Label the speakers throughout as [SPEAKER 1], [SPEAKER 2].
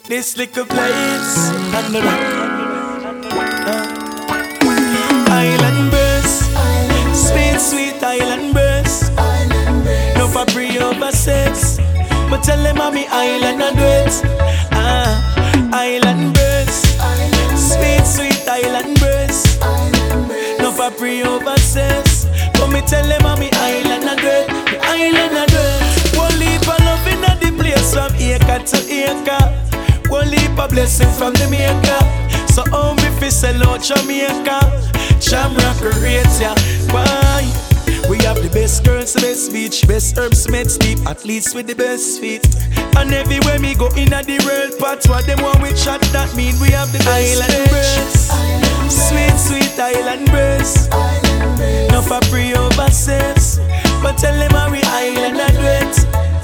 [SPEAKER 1] This little place and the island birds, sweet, sweet island birds. No for free over sex, but tell them I'm me island and do it. Island birds, sweet, sweet island birds. No for free over sex, but me tell them I'm me island and do it. Me island and do it. One leap of love in the place from acre to acre. One leap of blessing from the maker. So how me fi sell out Jamaica? Jamrock rates ya. Why? We have the best girls, the best beach, best herbs, meds deep, athletes with the best feet. And everywhere me go in the world, part what them want we chat, that mean we have the best island birds. Sweet, sweet island birds. No for free over sex, but tell them how we island and do it.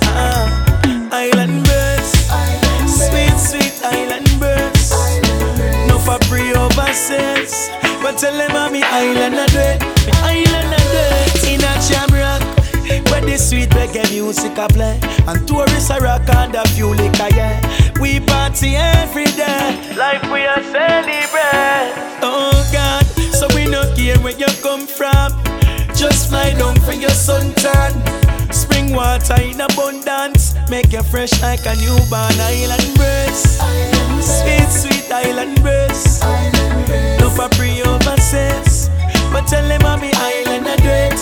[SPEAKER 1] Island birds. Sweet, sweet island birds. No for free over sex, but tell them I'm me island and do it. Me island and do it. In a Jamrock, where the sweet reggae music a play, and tourists a rock and a few liquor, yeah. We party every day, like we a celebrate. Oh God, so we no care where you come from. Just fly down for your suntan. Spring water in abundance, make you fresh like a newborn. Island birds, sweet, sweet island birds. No for free over sex, but tell them I'm me island and do it.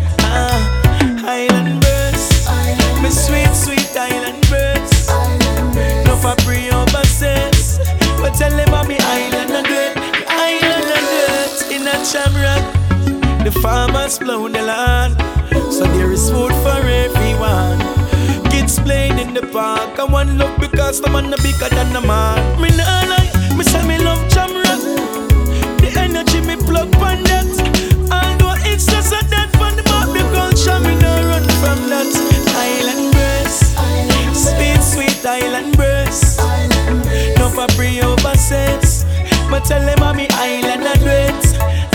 [SPEAKER 1] Island birds, me sweet, sweet island birds. No for free over sex, but tell them I'm me island and do it. Island and do it. In a Jamrock, the farmers plow the land, so there is food for everyone. Kids playing in the park, and one love because the man no bigger than the man. Me nah lie, me say me love Jamrock. The energy me plug on that. Although it's just a dead from the map, the culture me no run from that. Island birds, sweet, sweet island birds. No for free over sex, but tell them I'm me island and do it.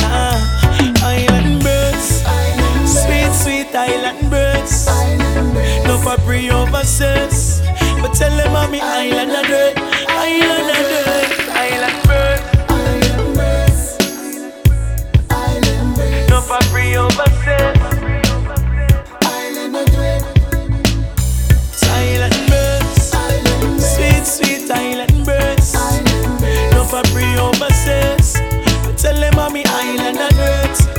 [SPEAKER 1] Island birds, sweet, sweet island birds. No for free over sex, but tell them I'm me island and do it. Island and do it. Island birds, no for free over sex. Island and do it. Island birds, sweet, sweet island birds. No for free over sex, but tell them I'm me island and do it.